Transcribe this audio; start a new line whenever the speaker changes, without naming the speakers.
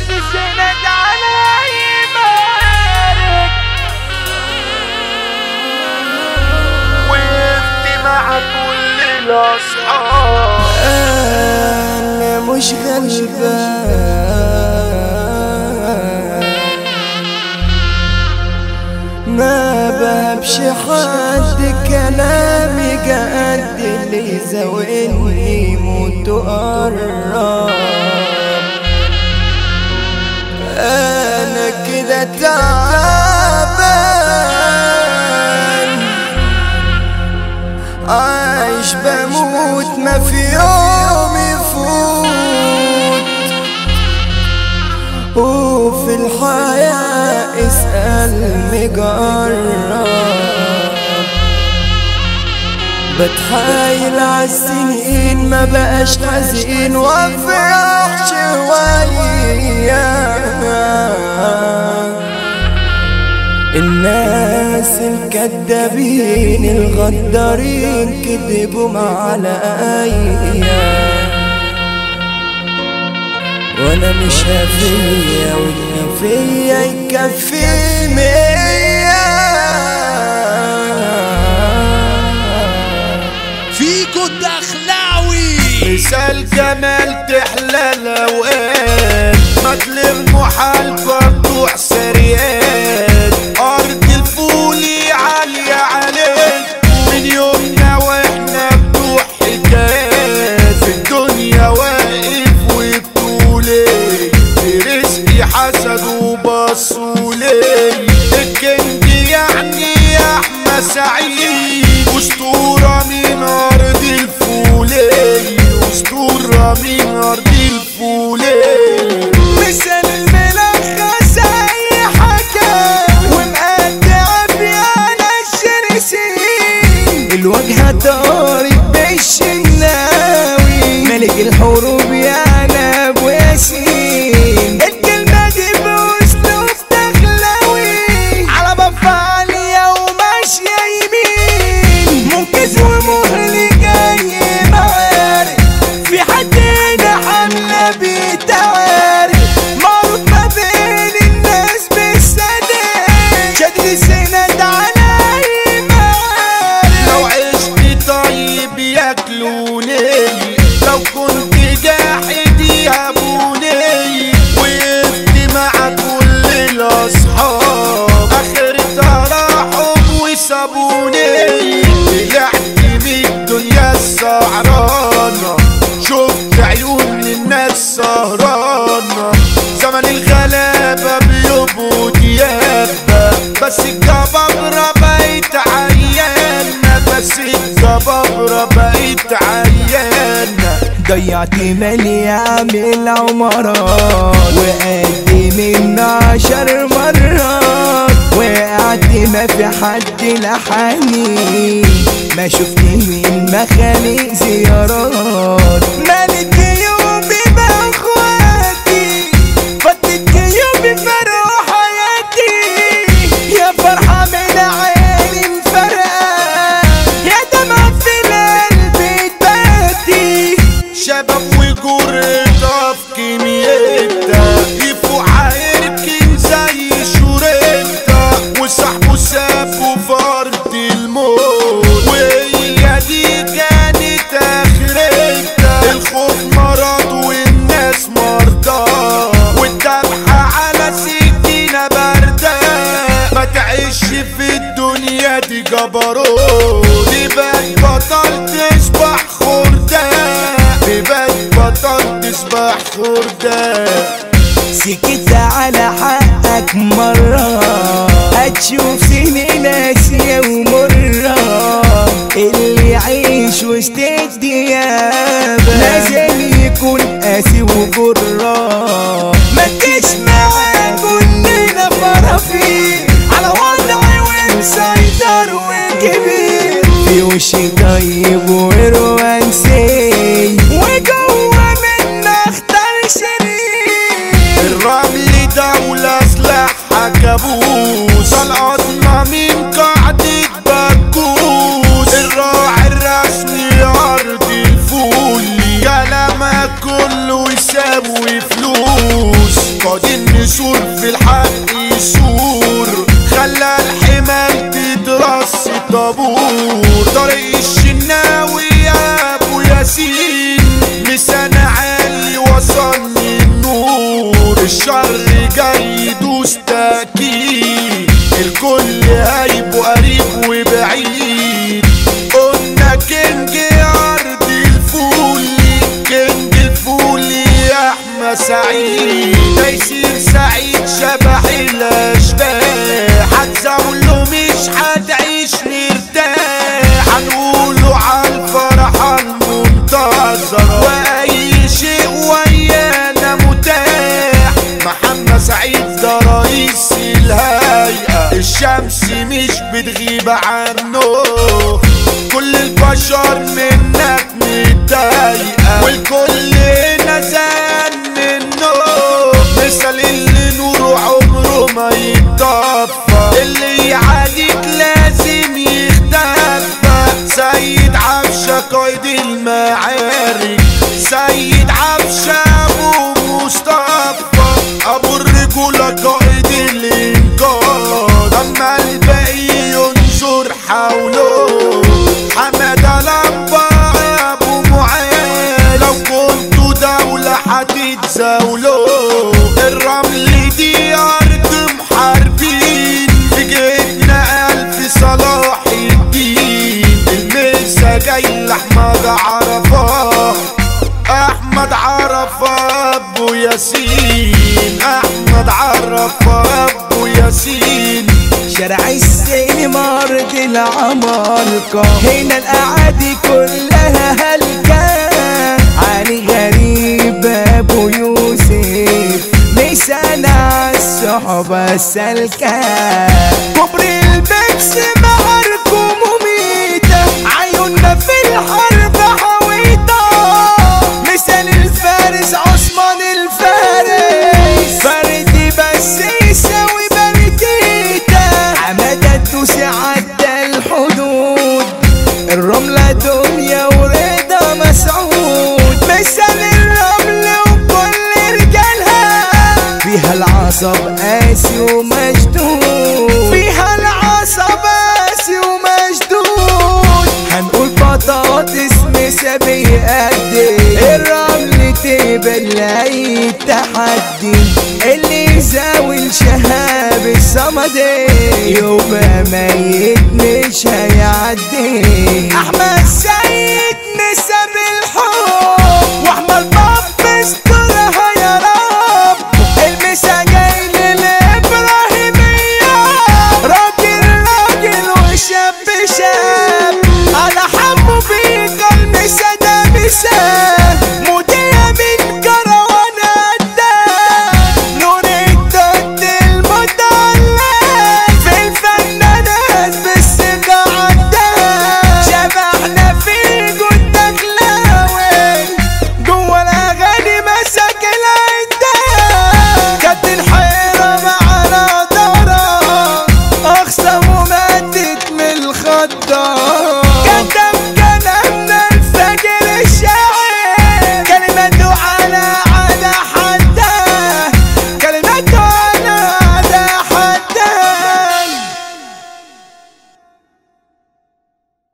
سند علي بارك وقفت مع كل الأصحاب.
أنا مش غلبان ما بهبش حد كلامي قد اللي يزاولني موت وقرب. أنا كده تعبان عايش بموت ما في يوم يفوت وفي الحياة اسأل مجرب. بتحايل عالسنين ما بقاش حزين وافرح شوية. الناس الكدابين الغدارين كذبوا عليا وانا مش هفيا واللي فيا يكفي 100.
فيكو الدخلاوي
مثال جمال تحلى الاوقات مثل المحال برضو سريات. ارض الفولي عالية عليك من يومنا واحنا بتوع حكايات. في الدنيا واقف وبطولي في رزقي حسد وبصولي. الكنج يعني احمد سعيد اسطورة من ارض الفولي. اسطورة من ارض الفولي. مثل الملخص اي حكاوي ومقطع فيانا الشرسين. الواجهة طارق بالشناوي ملك الحروب يا ابو ياسين. الكلمة دي باسلوب دخلاوي على بفا عالية وماشية يمين. منقذ ومهلي جاي معارك في حدنا حملة بتوارك. معروف ما بين الناس بالسداد شد سند علي معارك. لو عشت طيب ياكلوني لو كنت جاحد يهابوني. وقفت مع كل الأصحاب آخرتها راحوا وسابوني. طلعت من الدنيا السهرانة شفت عيون الناس سهرانة. زمن الغلابة بيبقوا ديابة بس الجبابرة بقيت عيانة. بس الجبابرة بقيت عيانة. ضيعت مالي اعمل عمرات وقد من 10 مرات. وقعت ما في حد لحقني ما شفت من مخالق زيارات. مالت جيوبي باخواتي فتت جيوبي فروا حياتي. يا فرحة من عيني مفرقة يا دمع في القلب تباتي. شباب وجرتها في كميتها يفوق عيركن زي شورتها. وصاحبه سابه في ارض الموت وهي دي كانت اخرتها. الخوف مرض والناس مرضى والذبحة على سكينة باردة. ما تعيش في الدنيا دي جبروت تبقى بطل تشبح خردة. تبقى بطل تشبح خردة. سكت على حقك مرة هتشوف سنين ناسية ومرة. اللي يعيش وسط الديابة لازم يكون قاسي وجرة. ما تجيش معاك كلنا فرافيل على وضعي ومسيطر وكبير. في وشي طيب ورومانسي وجوه منا اختار شرير. الرمل دولة سلاحها كابوس طلعتنا من قاعدة بكوس. الراعي الرسمي أرض الفول كلامك كله يساوي فلوس. قاد النسور في الحق يسور، خلى الحمال تدرس طابور. طريق الشناوي يا ابو ياسين، لسان عالي وصلني النور. الشر جاي يدوس تاكيد، الكل هيبقوا قريب وبعيد. قلنا كينج ارض الفولي، كينج الفولي يا احمد سعيد. تيسير سعيد شبح الاشباح، هتزاوله مش هتعيش مرتاح. هنقوله عالفرحة المنتظرة، واي شيء ويانا متاح. محمد سعيد ده رئيس الهيئة، الشمس مش بتغيب عنه. كل البشر منك متضايقة، والكل هنا زان منه. مثل اللي نوره عمره ما يتطفى، اللي يعاديك لازم يختفى. سيد عبشة قائد المعارك، سيد عبشة ابو مصطفى، ابو الرجولة قائد الانقاذ. اما الباقي ينظر حوله، حمادة لمبة ابو معاد. لو كنتوا دولة هتتزاولوا، الرمل دي ارض محاربين. في جيتنا الف صلاح الدين، المسا جاي لاحمد عرفة، احمد عرفة ابو ياسين، احمد عرفة ابو ياسين.
شارع السينما ارض العمالقة، هنا الاعادي كلها هلكة. علي غريب ابو يوسف، لسان عالصحبة السلكة. كبر البكس معاركه مميتة، عيوننا في الحرب حويطة. مثال الفارس عثمان الفارس، فردي بس يساوي برديتا. حمادة الدوسي عدى الحدود، الرملة دنيا ورضا مسعود. مثال الرمل وكل رجالها، فيها العصب قاسي ومشدود، فيها العصب قاسي ومشدود. هنقول بطاطس مسابي قدي، الرمل تقبل اي تحدي. اللي يزاول شهاب الصمدي، يبقى ميت مش هيعدي. احمد